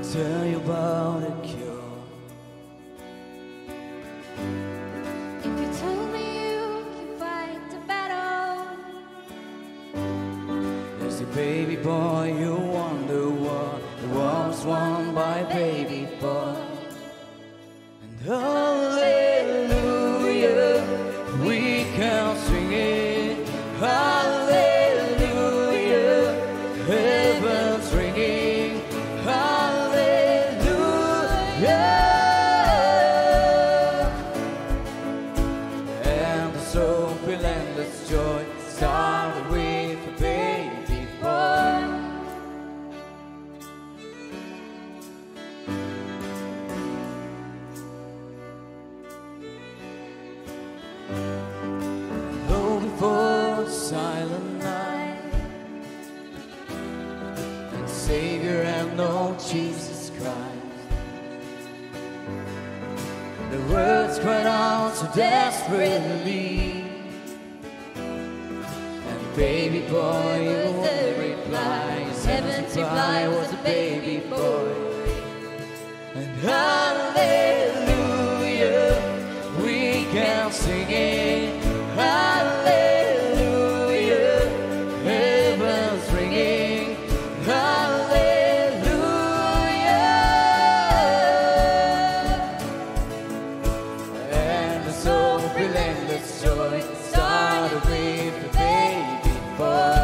tell you about a cure. If you told me you can fight the battle, As a baby boy, you wonder what the war's won by a baby boy. And hallelujah, we can sing it. Hallelujah, heaven's ringing. Hallelujah, and the soul will endless joy started with a baby boy. Though before the silent night, and Savior and Lord Jesus Christ, the words cried out so desperately, and baby boy, you were the reply. His heaven's reply was a baby boy. And hallelujah, we can sing it. Hallelujah, heaven's ringing. Hallelujah, and the soul will endless joy started with the baby boy.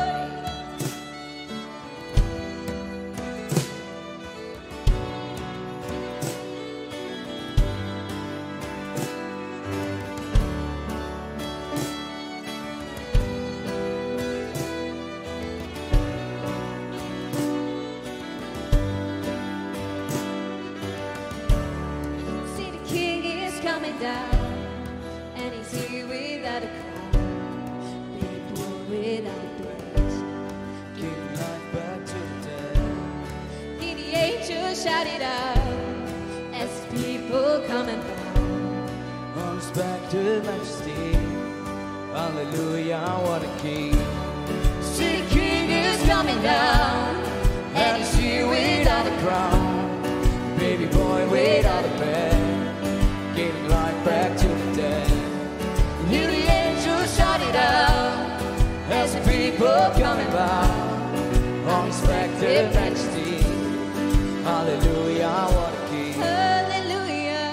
see the king is coming down, and he's here without a crown, baby boy without a breast. Give life back to the dead. Hear the angels shout it out as people come and bow. Unexpected majesty. Hallelujah, what a king. See, the king is coming down, and he's here without a crown. Baby boy without a bed, giving life back to the dead. Hear the angels shout it out as the people coming by. Unexpected majesty. Hallelujah, what a king. Hallelujah,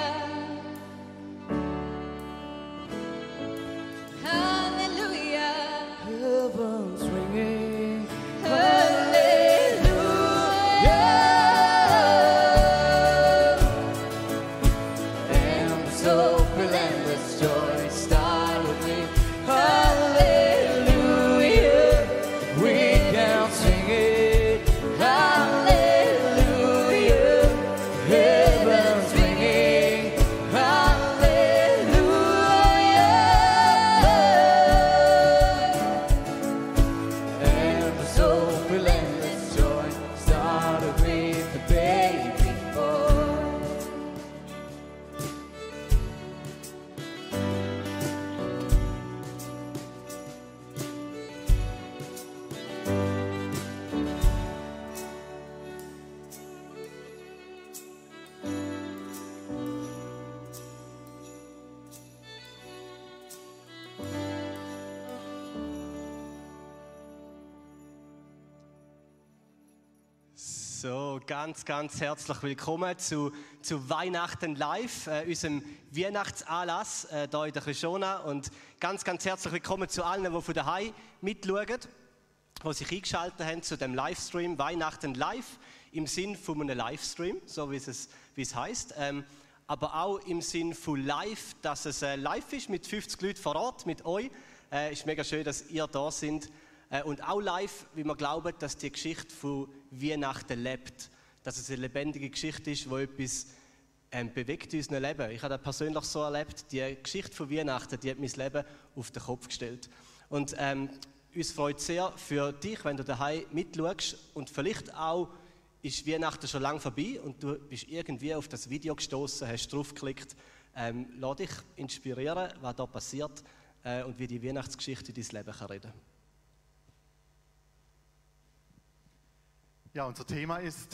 hallelujah, Heaven's ringing. hallelujah. And so will endless joy start with me. Hallelujah, we can sing it. Hallelujah, heaven's ringing. Hallelujah, and so will endless joy started with the baby boy. So, ganz herzlich willkommen zu Weihnachten live, unserem Weihnachtsanlass hier in der Krishona. Und ganz herzlich willkommen zu allen, die von daheim mitschauen, die sich eingeschaltet haben zu dem Livestream Weihnachten live, im Sinn von einem Livestream, so wie es heisst. Aber auch im Sinn von live, dass es live ist mit 50 Leuten vor Ort, mit euch. Ist mega schön, dass ihr da seid. Und auch live, wie wir glauben, dass die Geschichte von Weihnachten lebt. Dass es eine lebendige Geschichte ist, die etwas bewegt in unserem Leben. Ich habe das persönlich so erlebt. Die Geschichte von Weihnachten, die hat mein Leben auf den Kopf gestellt. Und uns freut sehr für dich, wenn du daheim mitschaust. Und vielleicht auch ist Weihnachten schon lange vorbei und du bist irgendwie auf das Video gestoßen, hast draufgeklickt. Lass dich inspirieren, was da passiert und wie die Weihnachtsgeschichte in dein Leben kann reden. Ja, unser Thema ist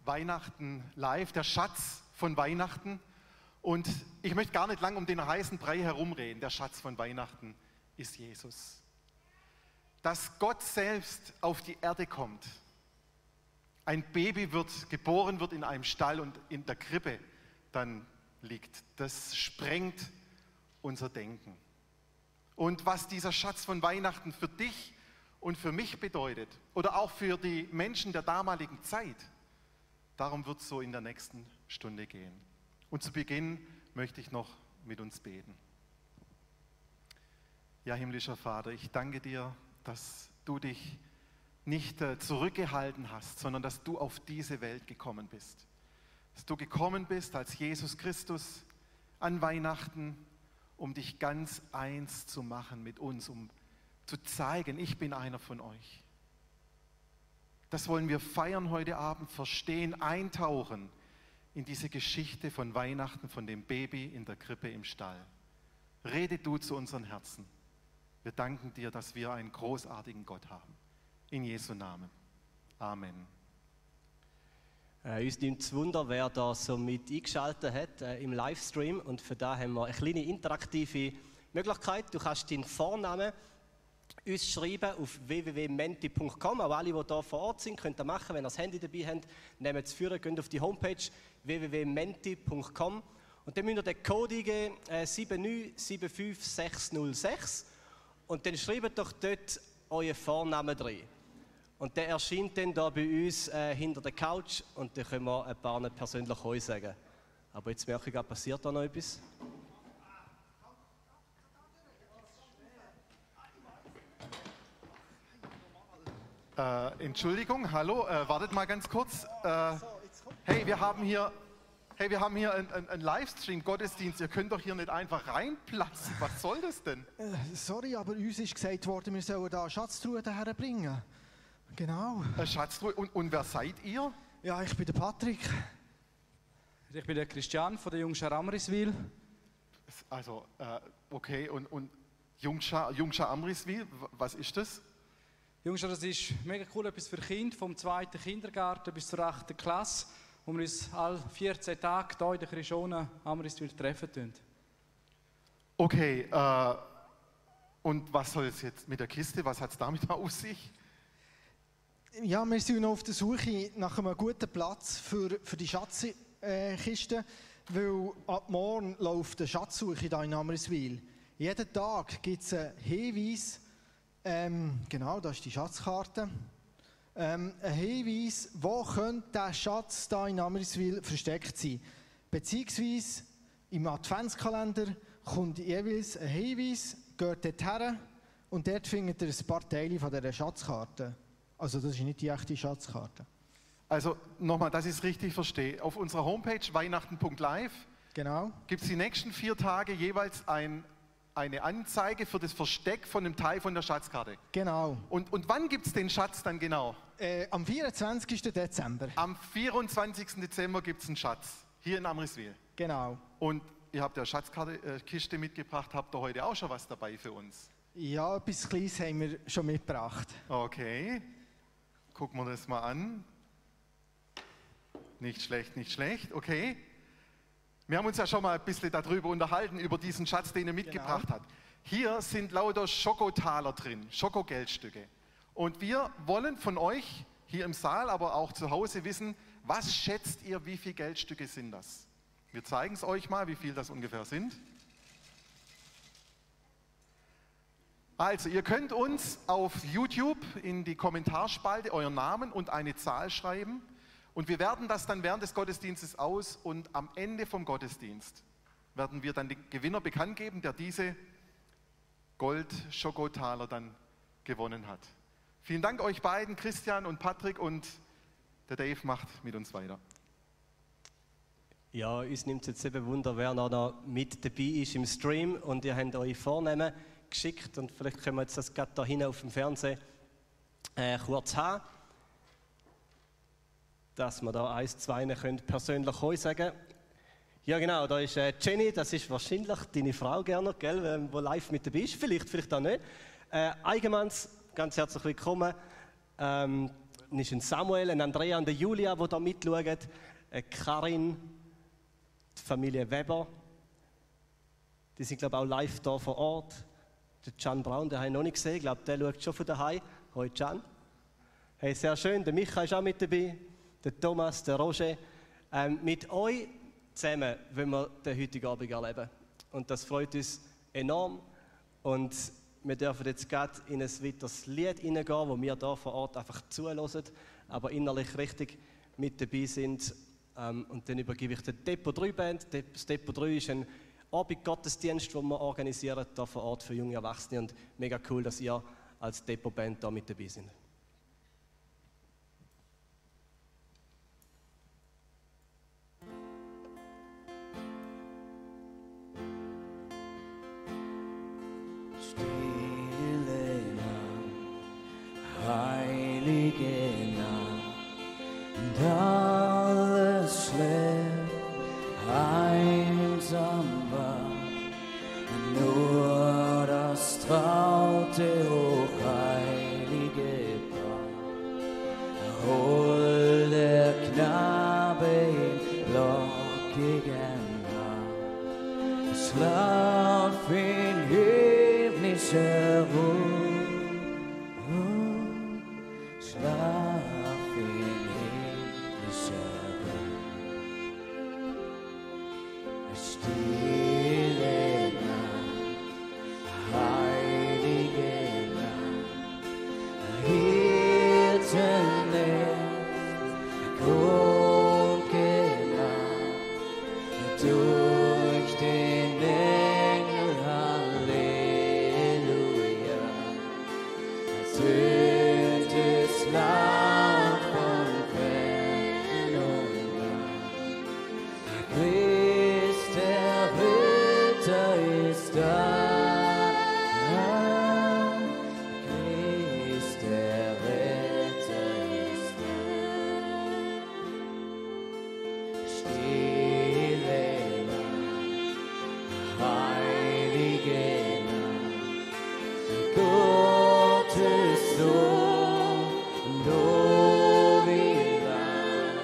Weihnachten live, der Schatz von Weihnachten. Und ich möchte gar nicht lang um den heißen Brei herumreden. Der Schatz von Weihnachten ist Jesus. Dass Gott selbst auf die Erde kommt, ein Baby geboren wird in einem Stall und in der Krippe dann liegt, das sprengt unser Denken. Und was dieser Schatz von Weihnachten für dich und für mich bedeutet oder auch für die Menschen der damaligen Zeit, darum wird es so in der nächsten Stunde gehen. Und zu Beginn möchte ich noch mit uns beten. Ja, himmlischer Vater, ich danke dir, dass du dich nicht zurückgehalten hast, sondern dass du auf diese Welt gekommen bist. Dass du gekommen bist als Jesus Christus an Weihnachten, um dich ganz eins zu machen mit uns, um zu zeigen, ich bin einer von euch. Das wollen wir feiern heute Abend, verstehen, eintauchen in diese Geschichte von Weihnachten, von dem Baby in der Krippe im Stall. Rede du zu unseren Herzen. Wir danken dir, dass wir einen großartigen Gott haben. In Jesu Namen. Amen. Uns nimmt es Wunder, wer da so mit eingeschaltet hat im Livestream. Und für da haben wir eine kleine interaktive Möglichkeit. Du kannst deinen Vornamen uns schreiben auf www.menti.com. Auch alle, die hier vor Ort sind, könnt ihr machen. Wenn ihr das Handy dabei habt, nehmt es führen, geht auf die Homepage www.menti.com. Und dann müsst ihr den Code eingeben, 7975606. Und dann schreibt doch dort euren Vornamen drin. Und der erscheint dann da bei uns hinter der Couch und dann können wir ein paar nicht persönlich Heu sagen. Aber jetzt merke ich, passiert da noch etwas? Entschuldigung, hallo, wartet mal ganz kurz. Hey, wir haben hier einen Livestream-Gottesdienst. Ihr könnt doch hier nicht einfach reinplatzen. Was soll das denn? Sorry, aber uns ist gesagt worden, wir sollen da Schatztruhe herbringen. Genau. Schatztruhe. Und wer seid ihr? Ja, ich bin der Patrick. Ich bin der Christian von der Jungschar Amriswil. Also, okay. Und Jungschar Amriswil, was ist das? Jungschar, das ist mega cool, etwas für Kinder, vom 2. Kindergarten bis zur 8. Klasse, wo wir uns alle 14 Tage hier in der Krishona Amriswil treffen. Okay, und was soll es jetzt mit der Kiste? Was hat es damit auf sich? Ja, wir sind noch auf der Suche nach einem guten Platz für die Schatzkiste, weil ab morgen läuft eine Schatzsuche hier in Amriswil. Jeden Tag gibt es einen Hinweis, genau, da ist die Schatzkarte, einen Hinweis, wo könnte der Schatz hier in Amriswil versteckt sein. Beziehungsweise im Adventskalender kommt jeweils ein Hinweis, geht dort her und dort findet ihr ein paar Teile von dieser Schatzkarte. Also das ist nicht die echte Schatzkarte. Also nochmal, dass ich es richtig verstehe. Auf unserer Homepage weihnachten.live Genau. gibt es die nächsten 4 Tage jeweils eine Anzeige für das Versteck von einem Teil von der Schatzkarte. Genau. Und wann gibt es den Schatz dann genau? Am 24. Dezember. Am 24. Dezember gibt es einen Schatz, hier in Amriswil. Genau. Und ihr habt ja Schatzkiste mitgebracht, habt ihr heute auch schon was dabei für uns? Ja, etwas Kleines haben wir schon mitgebracht. Okay, gucken wir das mal an. Nicht schlecht, nicht schlecht, okay. Wir haben uns ja schon mal ein bisschen darüber unterhalten, über diesen Schatz, den ihr mitgebracht habt. Hier sind lauter Schokotaler drin, Schokogeldstücke. Und wir wollen von euch hier im Saal, aber auch zu Hause wissen, was schätzt ihr, wie viele Geldstücke sind das? Wir zeigen es euch mal, wie viel das ungefähr sind. Also, ihr könnt uns auf YouTube in die Kommentarspalte euren Namen und eine Zahl schreiben. Und wir werden das dann während des Gottesdienstes aus und am Ende vom Gottesdienst werden wir dann den Gewinner bekannt geben, der diese Gold-Schokotaler dann gewonnen hat. Vielen Dank euch beiden, Christian und Patrick, und der Dave macht mit uns weiter. Ja, uns nimmt es jetzt eben Wunder, wer noch mit dabei ist im Stream und ihr habt eure Vornamen geschickt und vielleicht können wir jetzt das gerade da hinten auf dem Fernsehen kurz haben, dass wir da 1, 2 können persönlich Heu sagen. Ja genau, da ist Jenny, das ist wahrscheinlich deine Frau, Gernot, gell, die live mit dabei ist, vielleicht auch nicht. Allgemein, ganz herzlich willkommen. ist ein Samuel, ein Andrea und eine Julia, die da mitschauen. Karin, die Familie Weber. Die sind, glaube ich, auch live hier vor Ort. Der Can Braun, den habe ich noch nicht gesehen. Ich glaube, der schaut schon von daheim. Hoi Can. Hey, sehr schön. Der Micha ist auch mit dabei. Der Thomas, der Roger. Mit euch zusammen wollen wir den heutigen Abend erleben. Und das freut uns enorm. Und wir dürfen jetzt gerade in ein weiteres Lied hineingehen, wo wir hier vor Ort einfach zuhören, aber innerlich richtig mit dabei sind. Und dann übergebe ich der Depot 3 Band. Das Depot 3 ist ein Abendgottesdienst, den wir organisieren hier vor Ort für junge Erwachsene. Und mega cool, dass ihr als Depot Band hier mit dabei seid. Stille Nacht, heilige Nacht, und alles schläft, einsam war, nur das traute, hochheilige Paar. Hol der Knabe in lockigen Haar, schlaf in himmlischer Ruhe, schlaf in himmlischer Ruhe. Stille Nacht, heilige Nacht, Hirtenlicht, grundgemacht, durch den Engel, Halleluja, tönt es laut von fern und nah. Christ, der Ritter, ist da. Christ, der Ritter, ist da. Stille Nacht, heilige Nacht, Gottes Sohn, du wie wahr,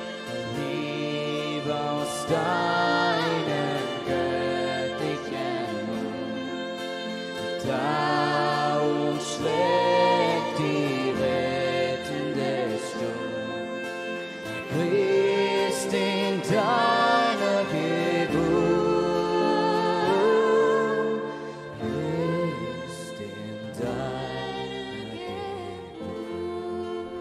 Liebe aus deinem göttlichen Mund. Darum schlägt die rettende Stunde, Christ in deiner Geburt, Christ in deiner Geburt.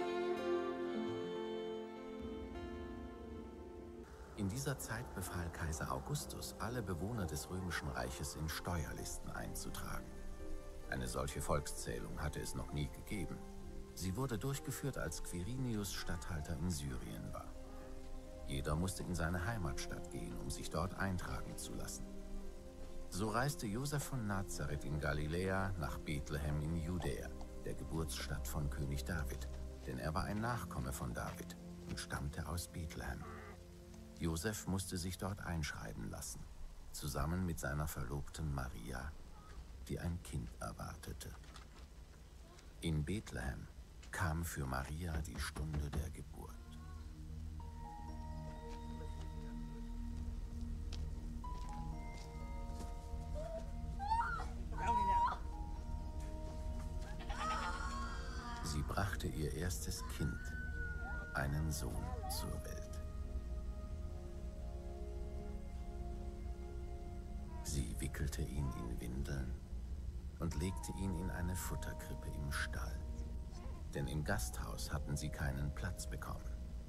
In dieser Zeit befahl Kaiser Augustus, alle Bewohner des Römischen Reiches in Steuerlisten einzutragen. Eine solche Volkszählung hatte es noch nie gegeben. Sie wurde durchgeführt, als Quirinius Statthalter in Syrien war. Jeder musste in seine Heimatstadt gehen, um sich dort eintragen zu lassen. So reiste Josef von Nazareth in Galiläa nach Bethlehem in Judäa, der Geburtsstadt von König David, denn er war ein Nachkomme von David und stammte aus Bethlehem. Josef musste sich dort einschreiben lassen, zusammen mit seiner Verlobten Maria, die ein Kind erwartete. In Bethlehem kam für Maria die Stunde der Geburt. Sie brachte ihr erstes Kind, einen Sohn, zur Welt. Sie wickelte ihn in Windeln und legte ihn in eine Futterkrippe im Stall, denn im Gasthaus hatten sie keinen Platz bekommen.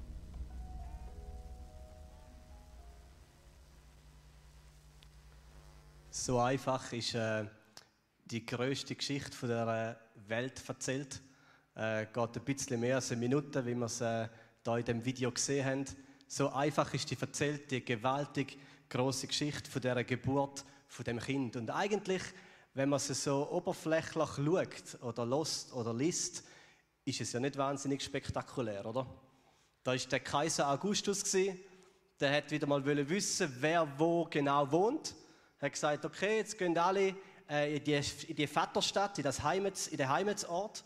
So einfach ist die grösste Geschichte von der Welt erzählt. Geht ein bisschen mehr als eine Minute, wie wir es hier in dem Video gesehen haben. So einfach ist die erzählt, die gewaltig große Geschichte von dieser Geburt von dem Kind. Und eigentlich, wenn man sie so oberflächlich schaut oder hört oder liest, ist es ja nicht wahnsinnig spektakulär, oder? Da war der Kaiser Augustus, der hat wieder mal wissen, wer wo genau wohnt. Er hat gesagt, okay, jetzt gehen alle in die Vaterstadt, in den Heimatsort.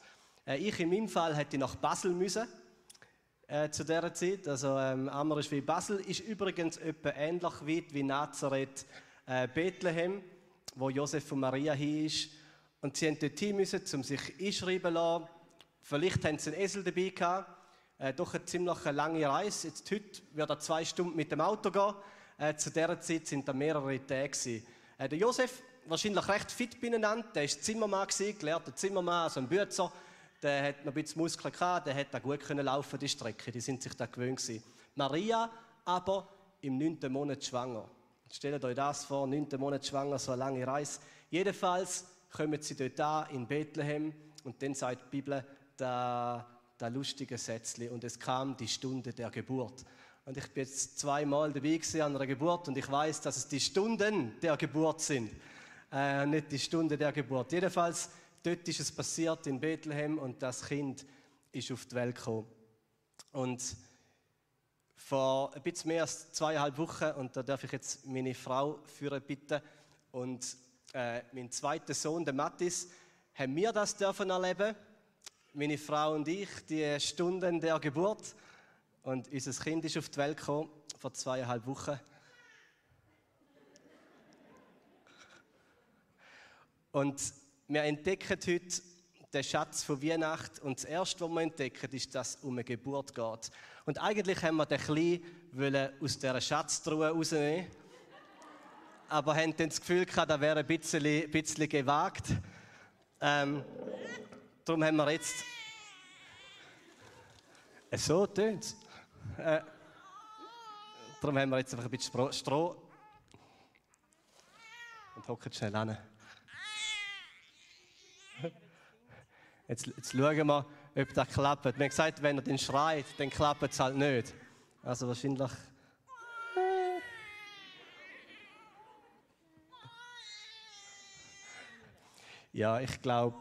Ich in meinem Fall hätte nach Basel müssen, zu dieser Zeit. Also Amriswil Basel ist übrigens etwa ähnlich weit wie Nazareth, Bethlehem, wo Josef und Maria hin ist. Und sie mussten dort hin müssen, um sich einschreiben zu lassen. Vielleicht haben sie einen Esel dabei gehabt. Doch eine ziemlich lange Reise. Jetzt, heute wird er 2 Stunden mit dem Auto gehen. Zu dieser Zeit sind da mehrere Tage gewesen. Der Josef, wahrscheinlich recht fit beieinander, der war Zimmermann, gelehrter Zimmermann, also ein Bützer. Der hat noch ein bisschen Muskeln gehabt, der hat gut laufen, die Strecke, die sind sich da gewöhnt gewesen. Maria aber im 9. Monat schwanger. Stellt euch das vor, 9. Monat schwanger, so eine lange Reise. Jedenfalls kommen sie dort an in Bethlehem und dann sagt die Bibel das lustige Sätzchen: und es kam die Stunde der Geburt. Und ich bin jetzt 2-mal dabei gewesen an einer Geburt und ich weiß, dass es die Stunden der Geburt sind, nicht die Stunde der Geburt. Jedenfalls, dort ist es passiert in Bethlehem und das Kind ist auf die Welt gekommen. Und vor ein bisschen mehr als 2,5 Wochen, und da darf ich jetzt meine Frau führen bitten, und mein zweiter Sohn, der Mathis, haben wir das dürfen erleben, meine Frau und ich, die Stunden der Geburt. Und unser Kind ist auf die Welt gekommen, vor 2,5 Wochen. Und wir entdecken heute den Schatz von Weihnachten. Und das Erste, was wir entdecken, ist, dass es um eine Geburt geht. Und eigentlich haben wir den Kleinen aus dieser Schatztruhe rausnehmen, aber haben dann das Gefühl gehabt, das wäre ein bisschen gewagt. Darum haben wir jetzt... So tönt es. Darum haben wir jetzt einfach ein bisschen Stroh und hocken schnell an. Jetzt schauen wir, ob das klappt. Wir haben gesagt, wenn er dann schreit, dann klappt es halt nicht. Also wahrscheinlich... Ja, ich glaube...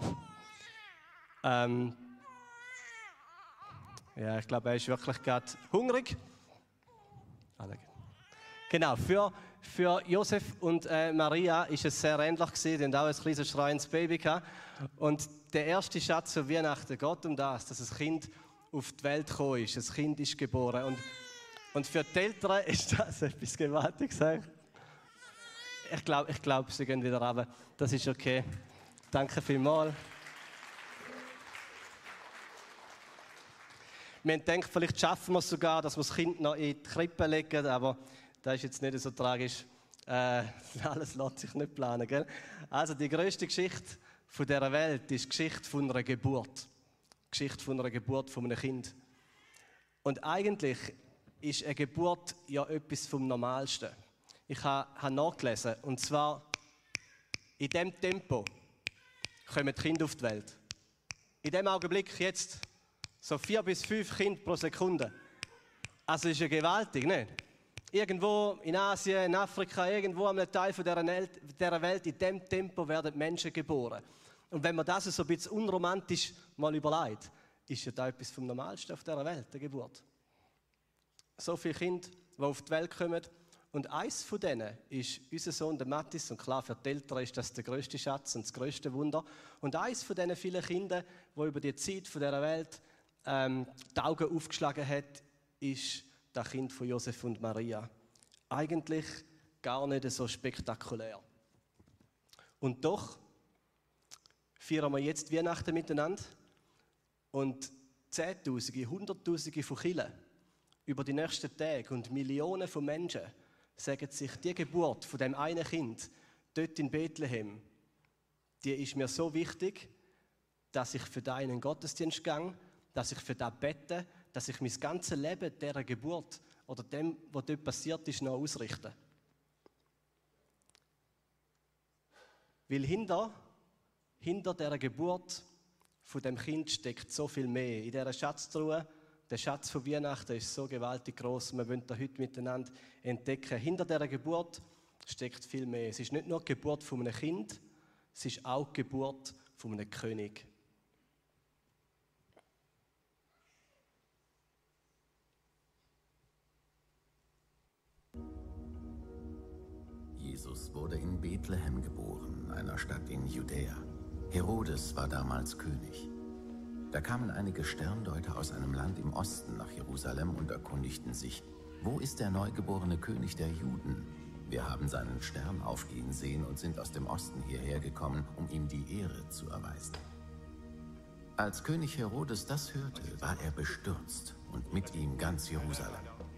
Ja, ich glaube, er ist wirklich gerade hungrig. Genau, für Josef und Maria war es sehr ähnlich gewesen. Die hatten auch ein kleines schreiendes Baby gehabt. Und der erste Schatz für Weihnachten geht um das, dass ein Kind auf die Welt gekommen ist. Ein Kind ist geboren. Und für die Eltern ist das etwas Gewaltiges. Ich glaube, sie gehen wieder runter. Das ist okay. Danke vielmals. Wir haben gedacht, vielleicht schaffen wir es sogar, dass wir das Kind noch in die Krippe legen, aber das ist jetzt nicht so tragisch. Alles lässt sich nicht planen, gell? Also die grösste Geschichte von dieser Welt ist die Geschichte von einer Geburt. Die Geschichte von einer Geburt von einem Kind. Und eigentlich ist eine Geburt ja etwas vom Normalsten. Ich habe nachgelesen, und zwar in diesem Tempo kommen die Kinder auf die Welt. In dem Augenblick jetzt so 4 bis 5 Kinder pro Sekunde. Also ist ja gewaltig, nicht? Irgendwo in Asien, in Afrika, irgendwo an einem Teil von dieser Welt, in diesem Tempo werden Menschen geboren. Und wenn man das so ein bisschen unromantisch mal überlegt, ist ja da etwas vom Normalsten auf dieser Welt, der Geburt. So viele Kinder, die auf die Welt kommen. Und eins von denen ist unser Sohn, der Mathis. Und klar, für die Eltern ist das der grösste Schatz und das grösste Wunder. Und eins von diesen vielen Kindern, die über die Zeit von dieser Welt die Augen aufgeschlagen hat, ist das Kind von Josef und Maria. Eigentlich gar nicht so spektakulär. Und doch feiern wir jetzt Weihnachten miteinander und Zehntausende, Hunderttausende von Kirchen über die nächsten Tage und Millionen von Menschen sagen sich, die Geburt von dem einen Kind dort in Bethlehem, die ist mir so wichtig, dass ich für deinen Gottesdienst gehe, dass ich für das bete, dass ich mein ganzes Leben dieser Geburt oder dem, was dort passiert ist, noch ausrichte. Weil hinter dieser Geburt von dem Kind steckt so viel mehr. In dieser Schatztruhe, der Schatz von Weihnachten ist so gewaltig groß. Wir wollen das heute miteinander entdecken. Hinter dieser Geburt steckt viel mehr. Es ist nicht nur die Geburt von einem Kind, es ist auch die Geburt von einem König. Jesus wurde in Bethlehem geboren, einer Stadt in Judäa. Herodes war damals König. Da kamen einige Sterndeuter aus einem Land im Osten nach Jerusalem und erkundigten sich, wo ist der neugeborene König der Juden? Wir haben seinen Stern aufgehen sehen und sind aus dem Osten hierher gekommen, um ihm die Ehre zu erweisen. Als König Herodes das hörte, war er bestürzt und mit ihm ganz Jerusalem.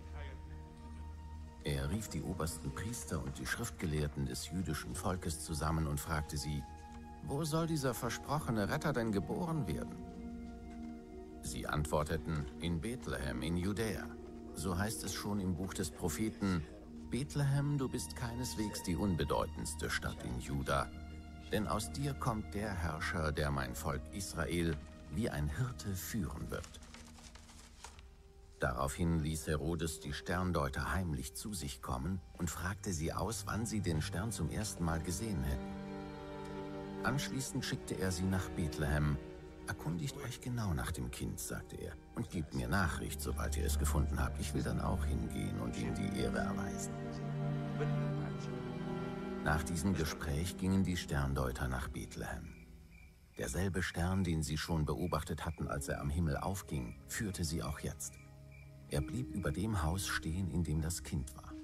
Er rief die obersten Priester und die Schriftgelehrten des jüdischen Volkes zusammen und fragte sie, wo soll dieser versprochene Retter denn geboren werden? Sie antworteten, in Bethlehem in Judäa. So heißt es schon im Buch des Propheten, Bethlehem, du bist keineswegs die unbedeutendste Stadt in Juda, denn aus dir kommt der Herrscher, der mein Volk Israel wie ein Hirte führen wird. Daraufhin ließ Herodes die Sterndeuter heimlich zu sich kommen und fragte sie aus, wann sie den Stern zum ersten Mal gesehen hätten. Anschließend schickte er sie nach Bethlehem. Erkundigt euch genau nach dem Kind, sagte er, und gebt mir Nachricht, sobald ihr es gefunden habt. Ich will dann auch hingehen und ihm die Ehre erweisen. Nach diesem Gespräch gingen die Sterndeuter nach Bethlehem. Derselbe Stern, den sie schon beobachtet hatten, als er am Himmel aufging, führte sie auch jetzt. Er blieb über dem Haus stehen, in dem das Kind war.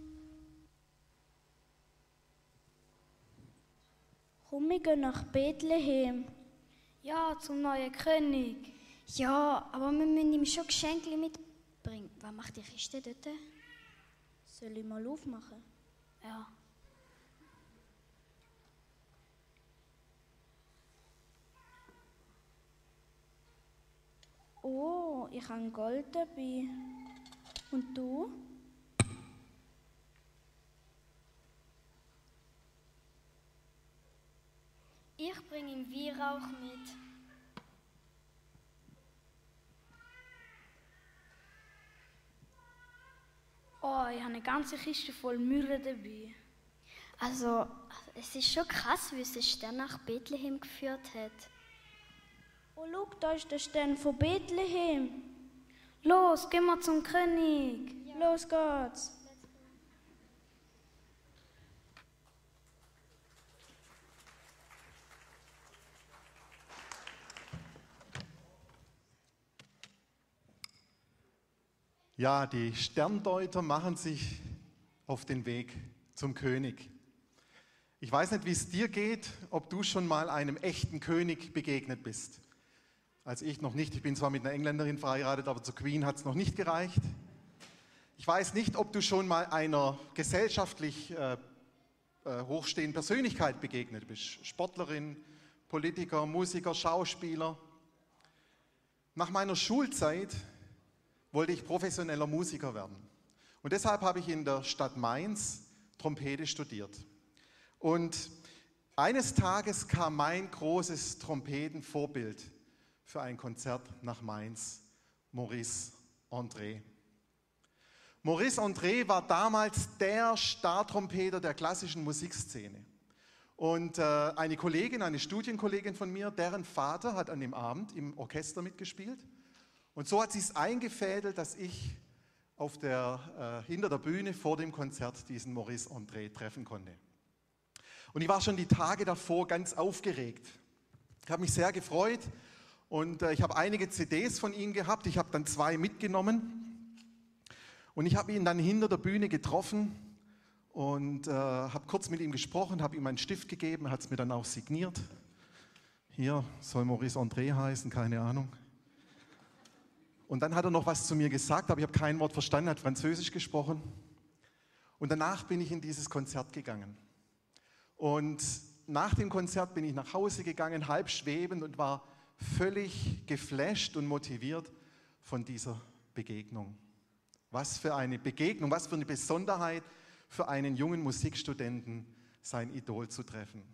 Komm, wir gehen nach Bethlehem. Ja, zum neuen König. Ja, aber wir müssen ihm schon Geschenke mitbringen. Was macht die Kiste dort? Soll ich mal aufmachen? Ja. Oh, ich habe Gold dabei. Und du? Ich bringe ihm Weihrauch mit. Oh, ich habe eine ganze Kiste voll Myrrhe dabei. Also, es ist schon krass, wie es den Stern nach Bethlehem geführt hat. Oh, schau, da ist der Stern von Bethlehem. Los, gehen wir zum König. Ja. Los geht's. Ja, die Sterndeuter machen sich auf den Weg zum König. Ich weiß nicht, wie es dir geht, ob du schon mal einem echten König begegnet bist. Als ich noch nicht. Ich bin zwar mit einer Engländerin verheiratet, aber zur Queen hat es noch nicht gereicht. Ich weiß nicht, ob du schon mal einer gesellschaftlich hochstehenden Persönlichkeit begegnet bist. Sportlerin, Politiker, Musiker, Schauspieler. Nach meiner Schulzeit wollte ich professioneller Musiker werden. Und deshalb habe ich in der Stadt Mainz Trompete studiert. Und eines Tages kam mein großes Trompetenvorbild für ein Konzert nach Mainz, Maurice André. Maurice André war damals der Startrompeter der klassischen Musikszene. Und eine Kollegin, eine Studienkollegin von mir, deren Vater hat an dem Abend im Orchester mitgespielt. Und so hat sie es eingefädelt, dass ich hinter der Bühne vor dem Konzert diesen Maurice André treffen konnte. Und ich war schon die Tage davor ganz aufgeregt. Ich habe mich sehr gefreut und ich habe einige CDs von ihm gehabt. Ich habe dann 2 mitgenommen und ich habe ihn dann hinter der Bühne getroffen und habe kurz mit ihm gesprochen, habe ihm einen Stift gegeben, er hat es mir dann auch signiert. Hier soll Maurice André heißen, keine Ahnung. Und dann hat er noch was zu mir gesagt, aber ich habe kein Wort verstanden, hat Französisch gesprochen. Und danach bin ich in dieses Konzert gegangen. Und nach dem Konzert bin ich nach Hause gegangen, halb schwebend und war völlig geflasht und motiviert von dieser Begegnung. Was für eine Begegnung, was für eine Besonderheit für einen jungen Musikstudenten, sein Idol zu treffen.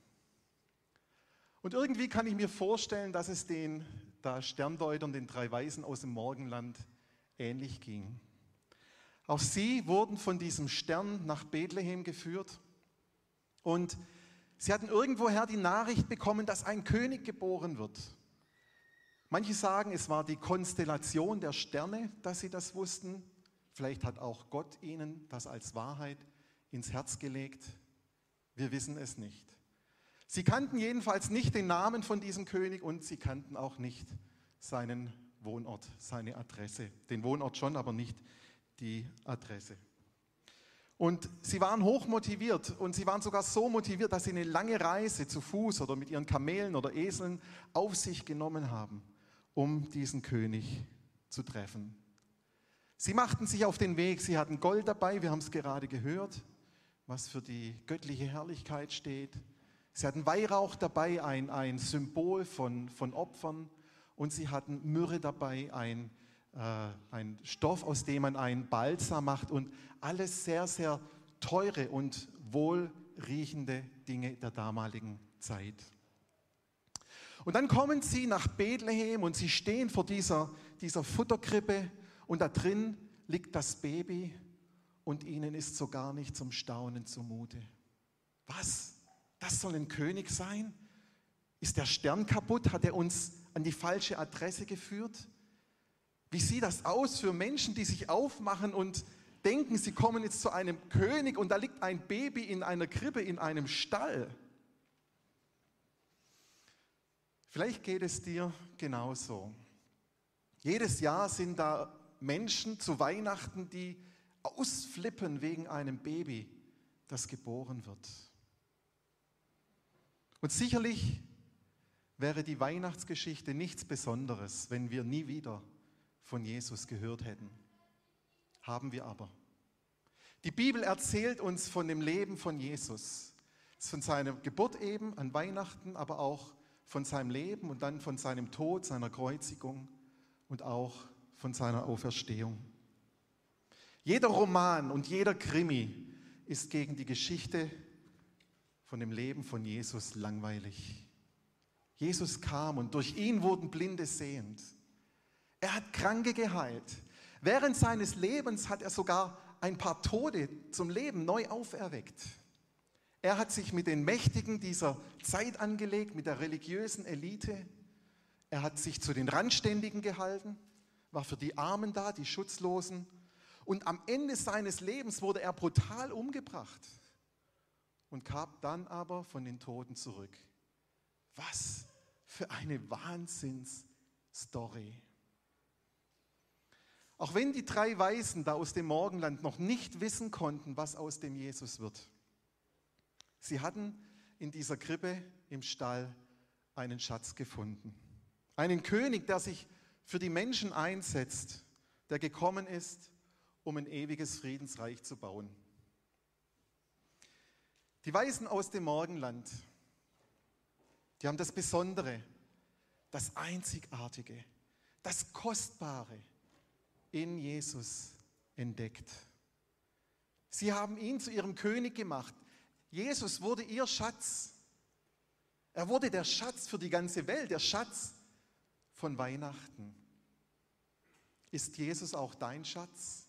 Und irgendwie kann ich mir vorstellen, dass es den Sterndeutern, den 3 Weisen aus dem Morgenland, ähnlich ging. Auch sie wurden von diesem Stern nach Bethlehem geführt und sie hatten irgendwoher die Nachricht bekommen, dass ein König geboren wird. Manche sagen, es war die Konstellation der Sterne, dass sie das wussten. Vielleicht hat auch Gott ihnen das als Wahrheit ins Herz gelegt. Wir wissen es nicht. Sie kannten jedenfalls nicht den Namen von diesem König und sie kannten auch nicht seinen Wohnort, seine Adresse. Den Wohnort schon, aber nicht die Adresse. Und sie waren hochmotiviert und sie waren sogar so motiviert, dass sie eine lange Reise zu Fuß oder mit ihren Kamelen oder Eseln auf sich genommen haben, um diesen König zu treffen. Sie machten sich auf den Weg, sie hatten Gold dabei, wir haben es gerade gehört, was für die göttliche Herrlichkeit steht. Sie hatten Weihrauch dabei, ein Symbol von Opfern, und sie hatten Myrrhe dabei, ein Stoff, aus dem man einen Balsam macht, und alles sehr, sehr teure und wohlriechende Dinge der damaligen Zeit. Und dann kommen sie nach Bethlehem und sie stehen vor dieser Futterkrippe und da drin liegt das Baby und ihnen ist so gar nicht zum Staunen zumute. Was? Das soll ein König sein? Ist der Stern kaputt? Hat er uns an die falsche Adresse geführt? Wie sieht das aus für Menschen, die sich aufmachen und denken, sie kommen jetzt zu einem König und da liegt ein Baby in einer Krippe, in einem Stall? Vielleicht geht es dir genauso. Jedes Jahr sind da Menschen zu Weihnachten, die ausflippen wegen einem Baby, das geboren wird. Und sicherlich wäre die Weihnachtsgeschichte nichts Besonderes, wenn wir nie wieder von Jesus gehört hätten. Haben wir aber. Die Bibel erzählt uns von dem Leben von Jesus, von seiner Geburt eben an Weihnachten, aber auch von seinem Leben und dann von seinem Tod, seiner Kreuzigung und auch von seiner Auferstehung. Jeder Roman und jeder Krimi ist gegen die Geschichte von dem Leben von Jesus langweilig. Jesus kam und durch ihn wurden Blinde sehend. Er hat Kranke geheilt. Während seines Lebens hat er sogar ein paar Tote zum Leben neu auferweckt. Er hat sich mit den Mächtigen dieser Zeit angelegt, mit der religiösen Elite. Er hat sich zu den Randständigen gehalten, war für die Armen da, die Schutzlosen. Und am Ende seines Lebens wurde er brutal umgebracht und kam dann aber von den Toten zurück. Was für eine Wahnsinnsstory. Auch wenn die 3 Weisen da aus dem Morgenland noch nicht wissen konnten, was aus dem Jesus wird. Sie hatten in dieser Krippe im Stall einen Schatz gefunden. Einen König, der sich für die Menschen einsetzt, der gekommen ist, um ein ewiges Friedensreich zu bauen. Die Weisen aus dem Morgenland, die haben das Besondere, das Einzigartige, das Kostbare in Jesus entdeckt. Sie haben ihn zu ihrem König gemacht. Jesus wurde ihr Schatz. Er wurde der Schatz für die ganze Welt, der Schatz von Weihnachten. Ist Jesus auch dein Schatz?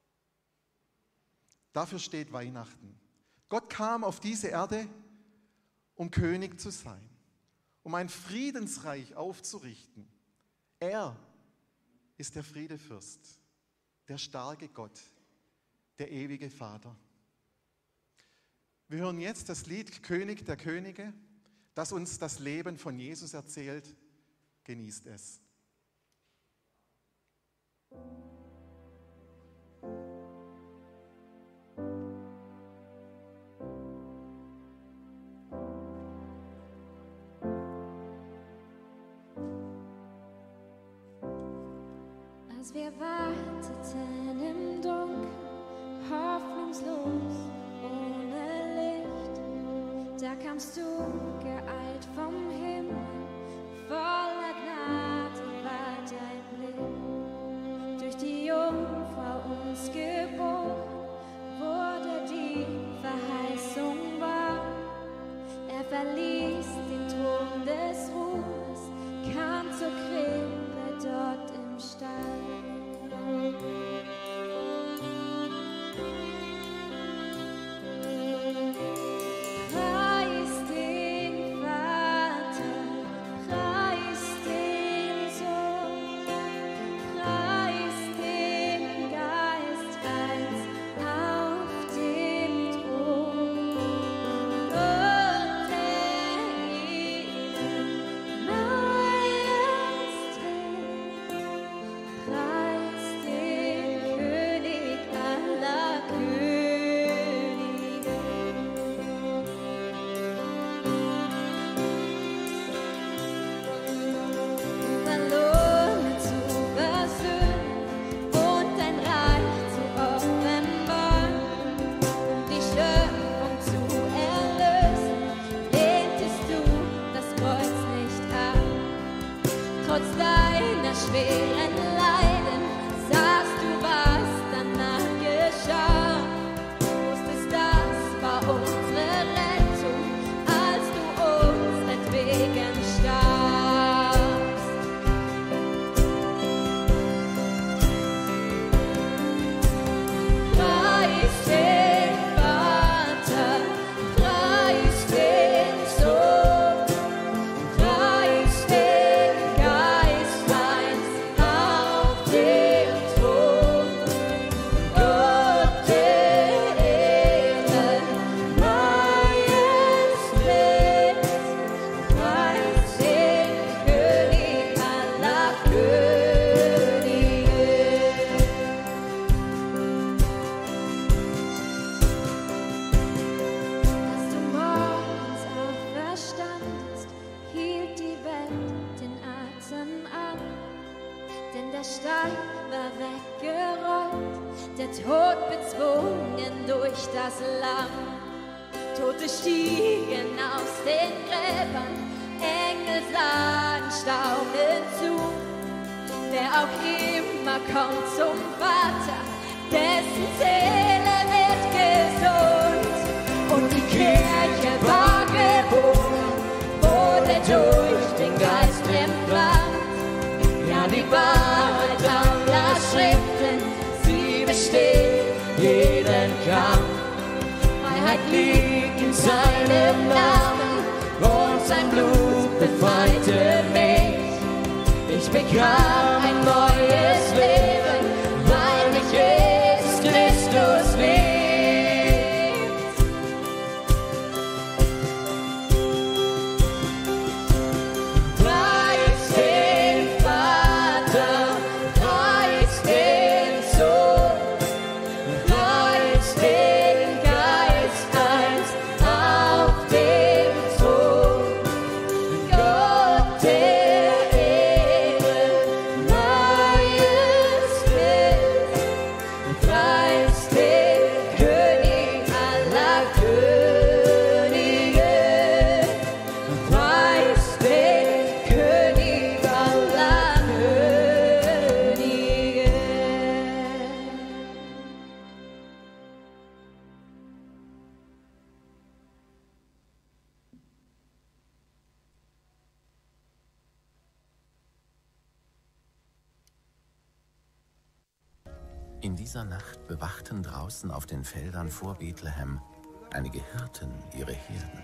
Dafür steht Weihnachten. Gott kam auf diese Erde, um König zu sein, um ein Friedensreich aufzurichten. Er ist der Friedefürst, der starke Gott, der ewige Vater. Wir hören jetzt das Lied König der Könige, das uns das Leben von Jesus erzählt. Genießt es. Als wir warteten im Dunkel, hoffnungslos, ohne Licht, da kamst du geeilt vom Himmel, voller Gnade war dein Blick. Durch die Jungfrau uns geboren, wurde die Verheißung wahr. Er verließ den Thron des Ruhmes, kam zur Krippe dort im Stall. der Tod bezwungen durch das Lamm. Tote stiegen aus den Gräbern, Engel sahen staunend zu. Wer auch immer kommt zum Vater, dessen Seele wird gesund. Und die Kirche war geboren, wurde durch den Geist empfangen. Ja, die Wahrheit aller Schriften, sie besteht jeden Kampf. Freiheit liegt in seinem Namen und sein Blut befreite mich. Ich bekam ein neues Leben, weil mich Jesus Christus liebt. Preis den Vater, preis den Sohn, preis den Geist einst auf dem Thron. Gott der Ehre, Majestät, preis den König aller Könige, preis den König aller Könige. In dieser Nacht bewachten draußen auf den Feldern vor Bethlehem einige Hirten ihre Herden.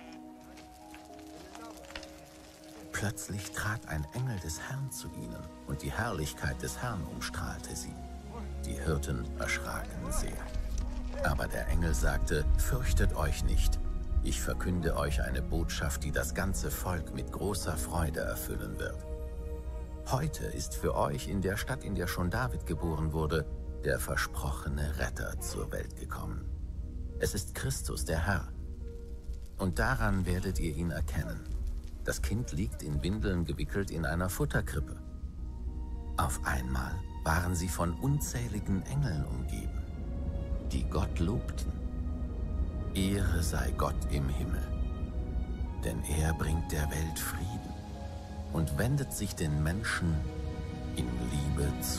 Plötzlich trat ein Engel des Herrn zu ihnen und die Herrlichkeit des Herrn umstrahlte sie. Die Hirten erschraken sehr. Aber der Engel sagte: Fürchtet euch nicht. Ich verkünde euch eine Botschaft, die das ganze Volk mit großer Freude erfüllen wird. Heute ist für euch in der Stadt, in der schon David geboren wurde, der versprochene Retter zur Welt gekommen. Es ist Christus, der Herr. Und daran werdet ihr ihn erkennen. Das Kind liegt in Windeln gewickelt in einer Futterkrippe. Auf einmal waren sie von unzähligen Engeln umgeben, die Gott lobten. Ehre sei Gott im Himmel, denn er bringt der Welt Frieden und wendet sich den Menschen in Liebe zu.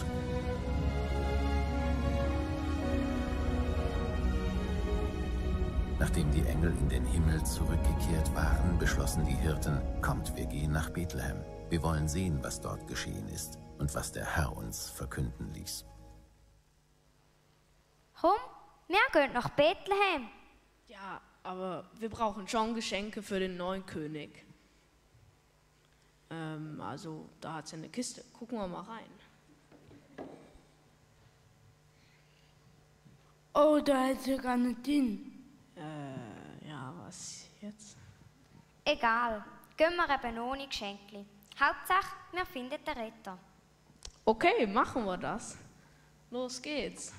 Nachdem die Engel in den Himmel zurückgekehrt waren, beschlossen die Hirten: Kommt, wir gehen nach Bethlehem. Wir wollen sehen, was dort geschehen ist und was der Herr uns verkünden ließ. Komm, wir gehen nach Bethlehem. Ja, aber wir brauchen schon Geschenke für den neuen König. Also, da hat es eine Kiste. Gucken wir mal rein. Oh, da hätte ich gar nicht hin. Ja, was jetzt? Egal, gehen wir eben ohne Geschenke. Hauptsache, wir finden den Retter. Okay, machen wir das. Los geht's.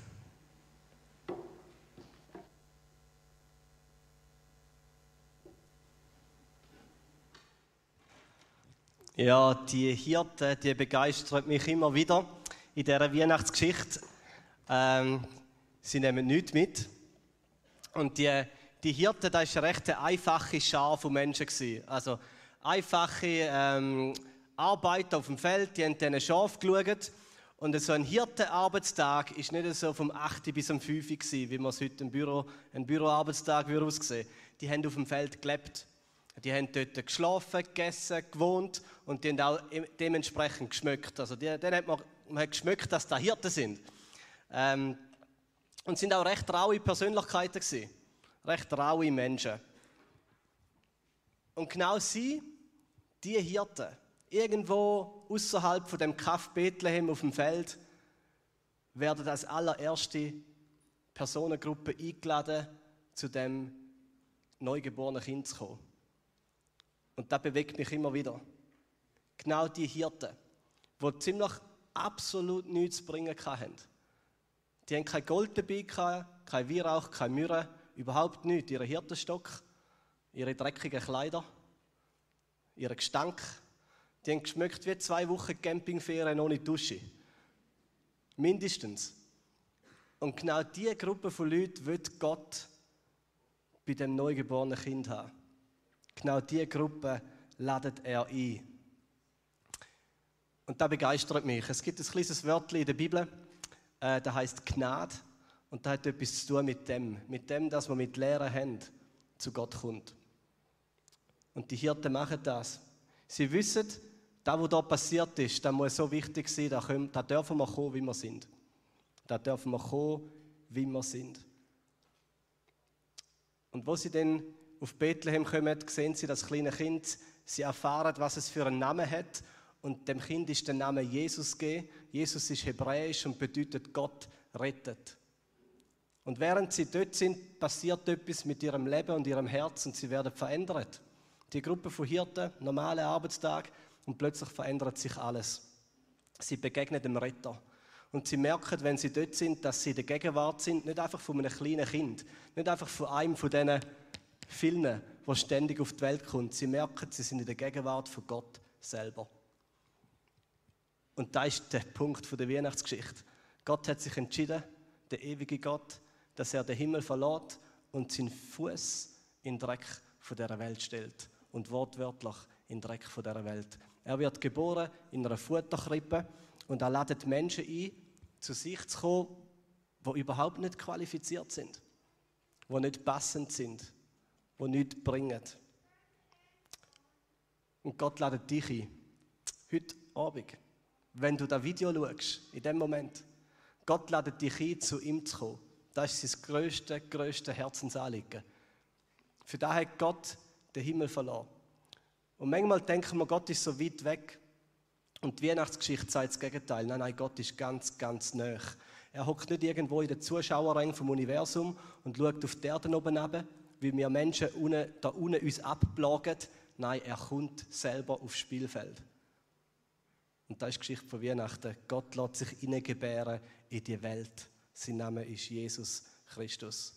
Ja, die Hirten, die begeistern mich immer wieder in dieser Weihnachtsgeschichte. Sie nehmen nichts mit. Und die Hirten, das war eine recht einfache Schar von Menschen. Also einfache Arbeiter auf dem Feld, die haben diesen Schaf geschaut. Und so ein Hirtenarbeitstag war nicht so vom 8 bis um 5 Uhr, wie man es heute im Büro, ein Büroarbeitstag aussehen würde. Die haben auf dem Feld gelebt. Die haben dort geschlafen, gegessen, gewohnt und die haben auch dementsprechend geschmeckt. Also man hat geschmeckt, dass da Hirten sind. Und sind auch recht raue Persönlichkeiten gewesen. Recht raue Menschen. Und genau sie, die Hirten, irgendwo außerhalb von dem Kaff Bethlehem auf dem Feld, werden als allererste Personengruppe eingeladen, zu dem neugeborenen Kind zu kommen. Und das bewegt mich immer wieder. Genau die Hirten, die ziemlich absolut nichts zu bringen hatten. Die haben kein Gold dabei, kein Weihrauch, keine Myrrhe, überhaupt nichts. Ihren Hirtenstock, ihre dreckigen Kleider, ihren Gestank. Die haben geschmeckt wie 2 Wochen Campingferien ohne Dusche. Mindestens. Und genau diese Gruppe von Leuten will Gott bei dem neugeborenen Kind haben. Genau diese Gruppe ladet er ein. Und das begeistert mich. Es gibt ein kleines Wörtchen in der Bibel, das heißt Gnade. Und das hat etwas zu tun mit dem, dass man mit leeren Händen zu Gott kommt. Und die Hirten machen das. Sie wissen, das, was da passiert ist, das muss so wichtig sein, da dürfen wir kommen, wie wir sind. Da dürfen wir kommen, wie wir sind. Und wo sie dann auf Bethlehem kommen, sehen sie das kleine Kind. Sie erfahren, was es für einen Namen hat. Und dem Kind ist der Name Jesus gegeben. Jesus ist hebräisch und bedeutet Gott rettet. Und während sie dort sind, passiert etwas mit ihrem Leben und ihrem Herz und sie werden verändert. Die Gruppe von Hirten, normaler Arbeitstag, und plötzlich verändert sich alles. Sie begegnen dem Retter. Und sie merken, wenn sie dort sind, dass sie in der Gegenwart sind, nicht einfach von einem kleinen Kind, nicht einfach von einem von diesen vielen, der ständig auf die Welt kommt. Sie merken, sie sind in der Gegenwart von Gott selber. Und das ist der Punkt der Weihnachtsgeschichte. Gott hat sich entschieden, der ewige Gott, dass er den Himmel verlässt und seinen Fuß in den Dreck von dieser Welt stellt. Und wortwörtlich in den Dreck von dieser Welt. Er wird geboren in einer Futterkrippe und er lädt Menschen ein, zu sich zu kommen, die überhaupt nicht qualifiziert sind, die nicht passend sind, die nichts bringen. Und Gott lädt dich ein, heute Abend, wenn du das Video schaust, in dem Moment, Gott lädt dich ein, zu ihm zu kommen. Das ist sein grösstes Herzensanliegen. Für das hat Gott den Himmel verloren. Und manchmal denken wir, Gott ist so weit weg. Und die Weihnachtsgeschichte sagt das Gegenteil. Nein, Gott ist ganz, ganz nah. Er hockt nicht irgendwo in den Zuschauerrängen vom Universum und schaut auf die Erde oben runter, wie wir Menschen da unten uns abplagen. Nein, er kommt selber aufs Spielfeld. Und das ist die Geschichte von Weihnachten. Gott lässt sich hineingebären in die Welt. Sein Name ist Jesus Christus.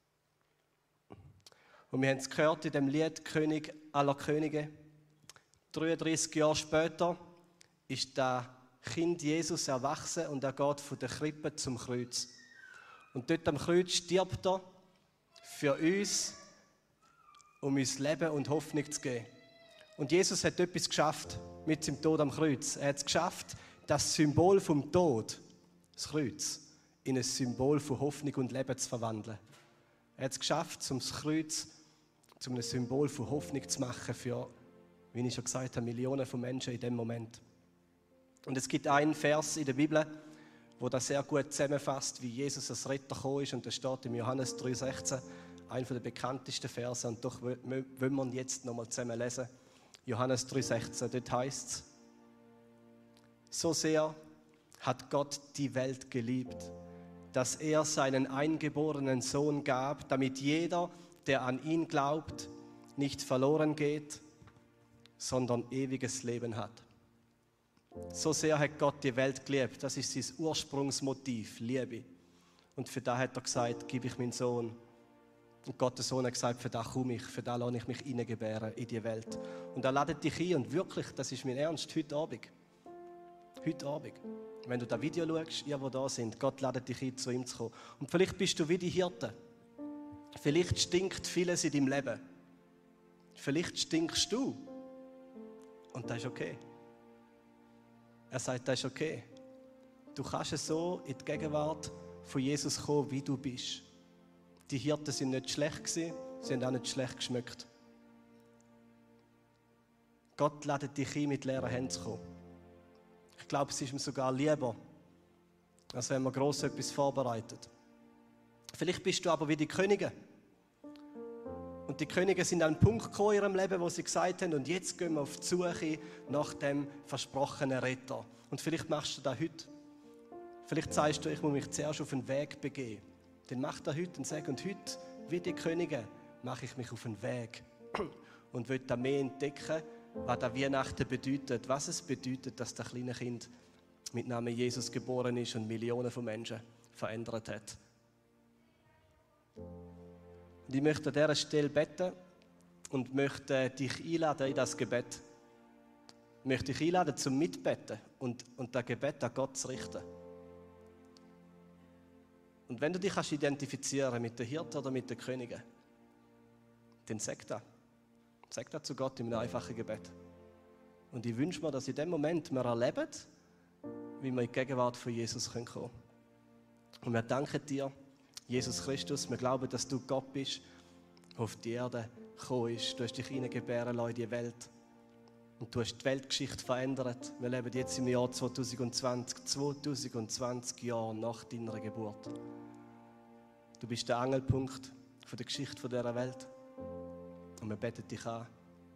Und wir haben es gehört in dem Lied König aller Könige. 33 Jahre später ist das Kind Jesus erwachsen und er geht von der Krippe zum Kreuz. Und dort am Kreuz stirbt er für uns, um uns Leben und Hoffnung zu geben. Und Jesus hat etwas geschafft mit seinem Tod am Kreuz. Er hat es geschafft, das Symbol vom Tod, das Kreuz, in ein Symbol von Hoffnung und Leben zu verwandeln. Er hat es geschafft, um das Kreuz zu einem Symbol von Hoffnung zu machen für, wie ich schon gesagt habe, Millionen von Menschen in dem Moment. Und es gibt einen Vers in der Bibel, wo das sehr gut zusammenfasst, wie Jesus als Retter gekommen ist. Und das steht im Johannes 3,16, einer der bekanntesten Verse. Und doch wollen wir ihn jetzt nochmal zusammen lesen. Johannes 3,16, dort heißt es: So sehr hat Gott die Welt geliebt, dass er seinen eingeborenen Sohn gab, damit jeder, der an ihn glaubt, nicht verloren geht, sondern ewiges Leben hat. So sehr hat Gott die Welt geliebt. Das ist sein Ursprungsmotiv, Liebe. Und für das hat er gesagt, gebe ich meinen Sohn. Und Gottes Sohn hat gesagt, für das komme ich, für das lasse ich mich hineingebären in die Welt. Und er lädt dich ein und wirklich, das ist mein Ernst, heute Abend, wenn du das Video schaust, ihr, die da sind, Gott lädt dich ein, zu ihm zu kommen. Und vielleicht bist du wie die Hirten. Vielleicht stinkt vieles in deinem Leben. Vielleicht stinkst du. Und das ist okay. Er sagt, das ist okay. Du kannst so in die Gegenwart von Jesus kommen, wie du bist. Die Hirten sind nicht schlecht gewesen, sie haben auch nicht schlecht geschmeckt. Gott lädt dich ein, mit leeren Händen zu kommen. Ich glaube, es ist ihm sogar lieber, als wenn man gross etwas vorbereitet. Vielleicht bist du aber wie die Könige. Und die Könige sind an einen Punkt gekommen in ihrem Leben, wo sie gesagt haben, und jetzt gehen wir auf die Suche nach dem versprochenen Retter. Und vielleicht machst du das heute. Vielleicht sagst du, ich muss mich zuerst auf den Weg begeben. Dann mach das heute und sag, und heute, wie die Könige, mache ich mich auf den Weg. Und will da mehr entdecken, was das Weihnachten bedeutet. Was es bedeutet, dass das kleine Kind mit Namen Jesus geboren ist und Millionen von Menschen verändert hat. Und ich möchte an dieser Stelle beten und möchte dich einladen in das Gebet. Ich möchte dich einladen zum Mitbeten und das Gebet an Gott zu richten. Und wenn du dich kannst identifizieren mit den Hirten oder mit den Königen, dann sag das. Sag das zu Gott in einem einfachen Gebet. Und ich wünsche mir, dass in dem Moment wir erleben, wie wir in die Gegenwart von Jesus kommen können. Und wir danken dir, Jesus Christus, wir glauben, dass du Gott bist, der auf die Erde gekommen ist. Du hast dich hineingebären lassen in die Welt. Und du hast die Weltgeschichte verändert. Wir leben jetzt im Jahr 2020 Jahre nach deiner Geburt. Du bist der Angelpunkt von der Geschichte dieser Welt. Und wir beten dich an.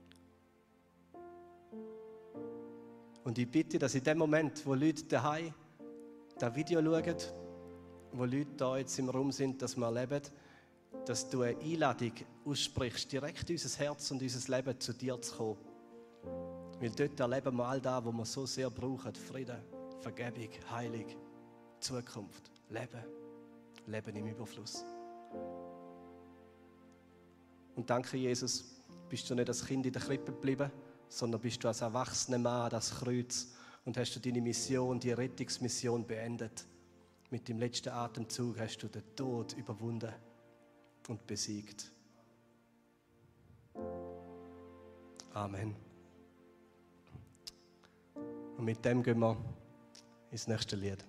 Und ich bitte, dass in dem Moment, wo Leute daheim das Video schauen, wo Leute da jetzt im Raum sind, dass wir erleben, dass du eine Einladung aussprichst, direkt in unser Herz und unser Leben zu dir zu kommen. Weil dort erleben wir all das, was wir so sehr brauchen. Frieden, Vergebung, Heilung, Zukunft, Leben. Leben im Überfluss. Und danke, Jesus, bist du nicht als Kind in der Krippe geblieben, sondern bist du als erwachsener Mann an das Kreuz und hast du deine Mission, die Rettungsmission beendet. Mit dem letzten Atemzug hast du den Tod überwunden und besiegt. Amen. Und mit dem gehen wir ins nächste Lied.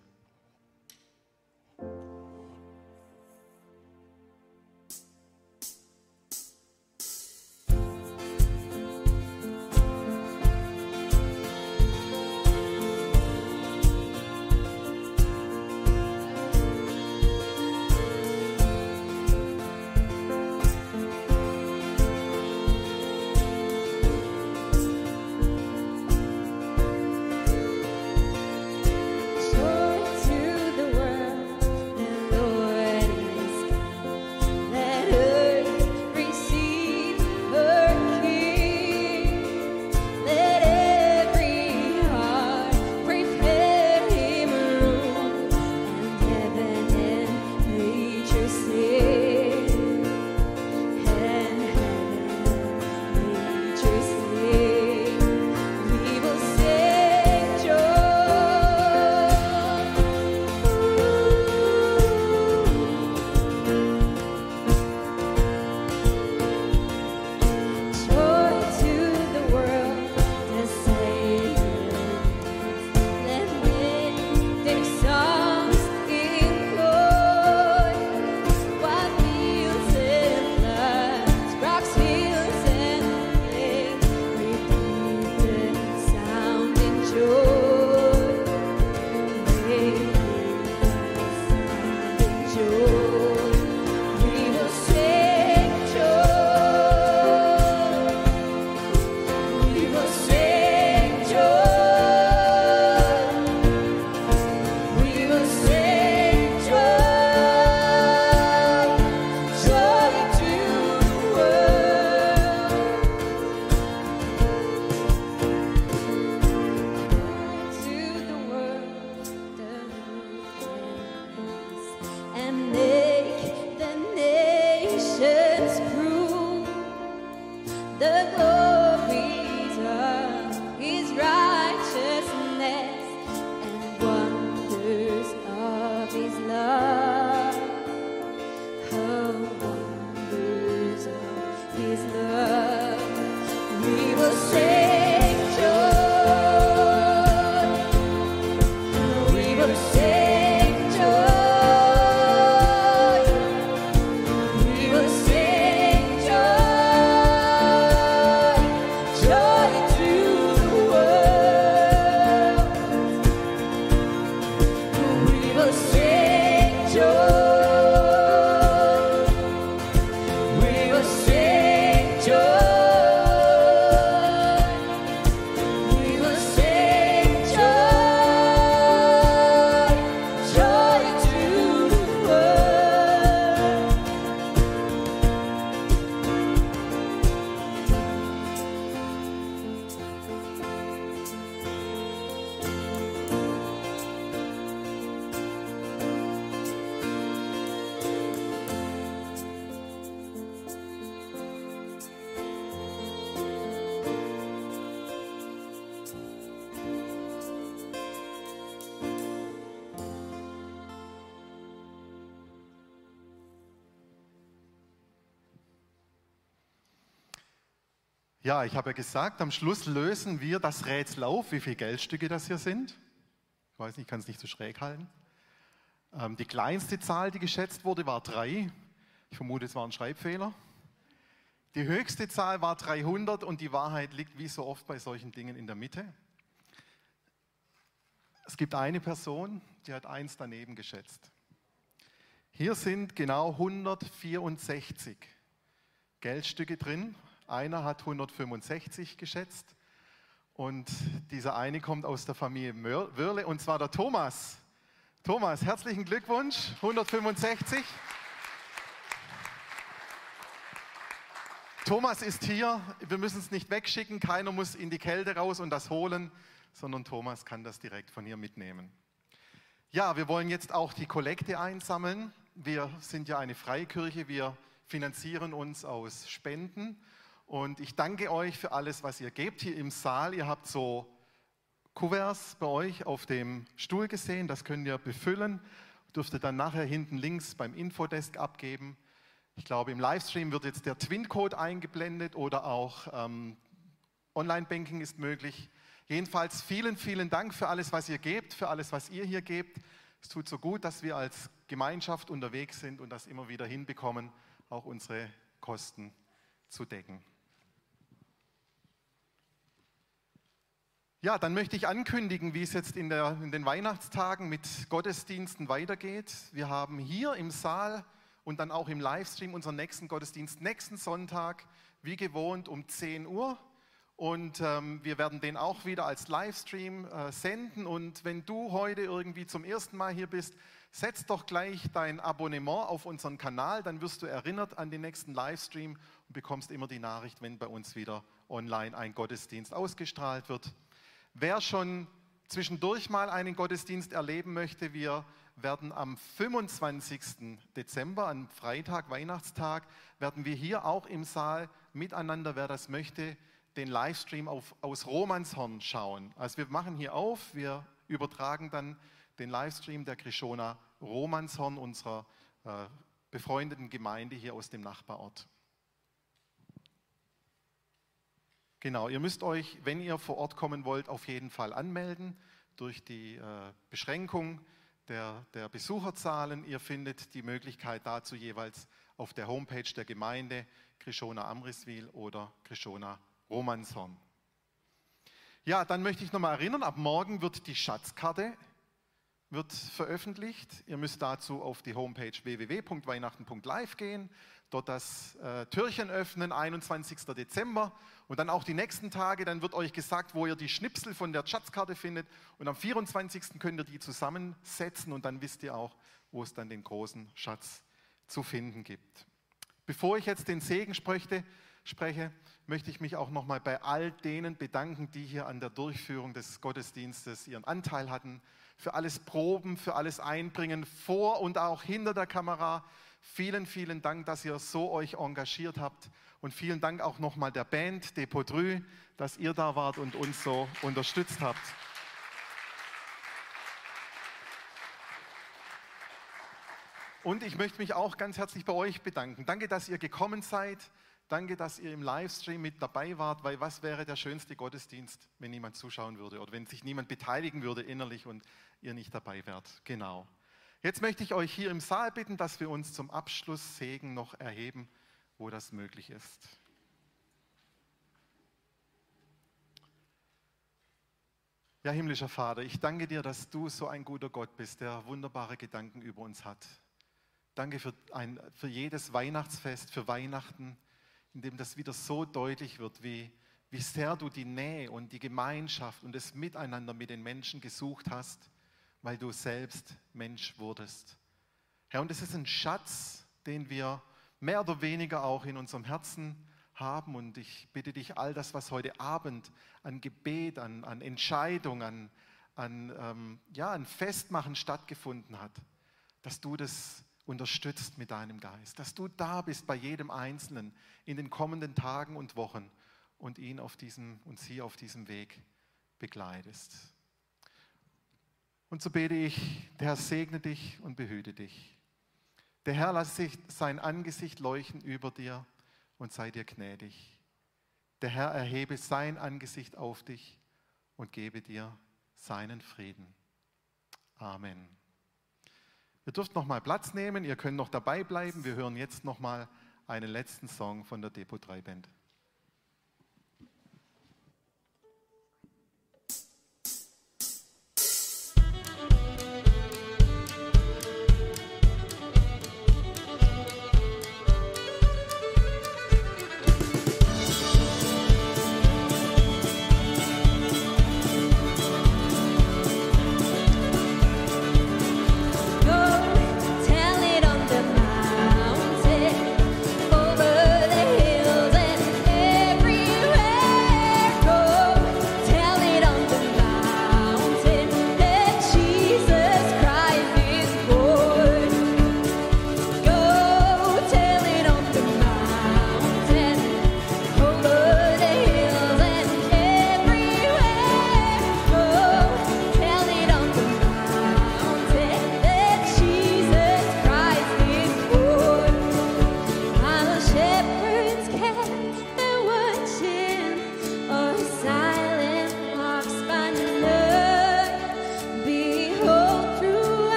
Ja, ich habe ja gesagt, am Schluss lösen wir das Rätsel auf, wie viele Geldstücke das hier sind. Ich weiß nicht, ich kann es nicht so schräg halten. Die kleinste Zahl, die geschätzt wurde, war 3. Ich vermute, es war ein Schreibfehler. Die höchste Zahl war 300 und die Wahrheit liegt wie so oft bei solchen Dingen in der Mitte. Es gibt eine Person, die hat 1 daneben geschätzt. Hier sind genau 164 Geldstücke drin. Einer hat 165 geschätzt und dieser eine kommt aus der Familie Wörle und zwar der Thomas. Thomas, herzlichen Glückwunsch, 165. Thomas ist hier, wir müssen es nicht wegschicken, keiner muss in die Kälte raus und das holen, sondern Thomas kann das direkt von hier mitnehmen. Ja, wir wollen jetzt auch die Kollekte einsammeln. Wir sind ja eine Freikirche, wir finanzieren uns aus Spenden und ich danke euch für alles, was ihr gebt hier im Saal. Ihr habt so Kuverts bei euch auf dem Stuhl gesehen, das könnt ihr befüllen, dürft ihr dann nachher hinten links beim Infodesk abgeben. Ich glaube, im Livestream wird jetzt der Twin-Code eingeblendet oder auch Online-Banking ist möglich. Jedenfalls vielen, vielen Dank für alles, was ihr gebt, für alles, was ihr hier gebt. Es tut so gut, dass wir als Gemeinschaft unterwegs sind und das immer wieder hinbekommen, auch unsere Kosten zu decken. Ja, dann möchte ich ankündigen, wie es jetzt in den Weihnachtstagen mit Gottesdiensten weitergeht. Wir haben hier im Saal und dann auch im Livestream unseren nächsten Gottesdienst nächsten Sonntag, wie gewohnt, um 10 Uhr. Und wir werden den auch wieder als Livestream senden. Und wenn du heute irgendwie zum ersten Mal hier bist, setz doch gleich dein Abonnement auf unseren Kanal. Dann wirst du erinnert an den nächsten Livestream und bekommst immer die Nachricht, wenn bei uns wieder online ein Gottesdienst ausgestrahlt wird. Wer schon zwischendurch mal einen Gottesdienst erleben möchte, wir werden am 25. Dezember, am Freitag, Weihnachtstag, werden wir hier auch im Saal miteinander, wer das möchte, den Livestream aus Romanshorn schauen. Also wir machen hier auf, wir übertragen dann den Livestream der Krishona Romanshorn, unserer befreundeten Gemeinde hier aus dem Nachbarort. Genau, ihr müsst euch, wenn ihr vor Ort kommen wollt, auf jeden Fall anmelden durch die Beschränkung der Besucherzahlen. Ihr findet die Möglichkeit dazu jeweils auf der Homepage der Gemeinde Krishona Amriswil oder Krishona Romanshorn. Ja, dann möchte ich nochmal erinnern, ab morgen wird die Schatzkarte veröffentlicht. Ihr müsst dazu auf die Homepage www.weihnachten.live gehen, dort das Türchen öffnen, 21. Dezember und dann auch die nächsten Tage, dann wird euch gesagt, wo ihr die Schnipsel von der Schatzkarte findet und am 24. könnt ihr die zusammensetzen und dann wisst ihr auch, wo es dann den großen Schatz zu finden gibt. Bevor ich jetzt den Segen spreche, möchte ich mich auch nochmal bei all denen bedanken, die hier an der Durchführung des Gottesdienstes ihren Anteil hatten, für alles Proben, für alles Einbringen, vor und auch hinter der Kamera. Vielen, vielen Dank, dass ihr so euch engagiert habt und vielen Dank auch nochmal der Band Depot Drü, dass ihr da wart und uns so unterstützt habt. Und ich möchte mich auch ganz herzlich bei euch bedanken. Danke, dass ihr gekommen seid. Danke, dass ihr im Livestream mit dabei wart, weil was wäre der schönste Gottesdienst, wenn niemand zuschauen würde oder wenn sich niemand beteiligen würde innerlich und ihr nicht dabei wärt. Genau. Jetzt möchte ich euch hier im Saal bitten, dass wir uns zum Abschluss Segen noch erheben, wo das möglich ist. Ja, himmlischer Vater, ich danke dir, dass du so ein guter Gott bist, der wunderbare Gedanken über uns hat. Danke für jedes Weihnachtsfest, für Weihnachten, in dem das wieder so deutlich wird, wie sehr du die Nähe und die Gemeinschaft und das Miteinander mit den Menschen gesucht hast, weil du selbst Mensch wurdest. Herr, und es ist ein Schatz, den wir mehr oder weniger auch in unserem Herzen haben. Und ich bitte dich, all das, was heute Abend an Gebet, an Entscheidungen, an Festmachen stattgefunden hat, dass du das unterstützt mit deinem Geist, dass du da bist bei jedem Einzelnen in den kommenden Tagen und Wochen und sie auf diesem Weg begleitest. Und so bete ich, der Herr segne dich und behüte dich. Der Herr lasse sich sein Angesicht leuchten über dir und sei dir gnädig. Der Herr erhebe sein Angesicht auf dich und gebe dir seinen Frieden. Amen. Ihr dürft noch mal Platz nehmen, ihr könnt noch dabei bleiben. Wir hören jetzt noch mal einen letzten Song von der Depot 3 Band.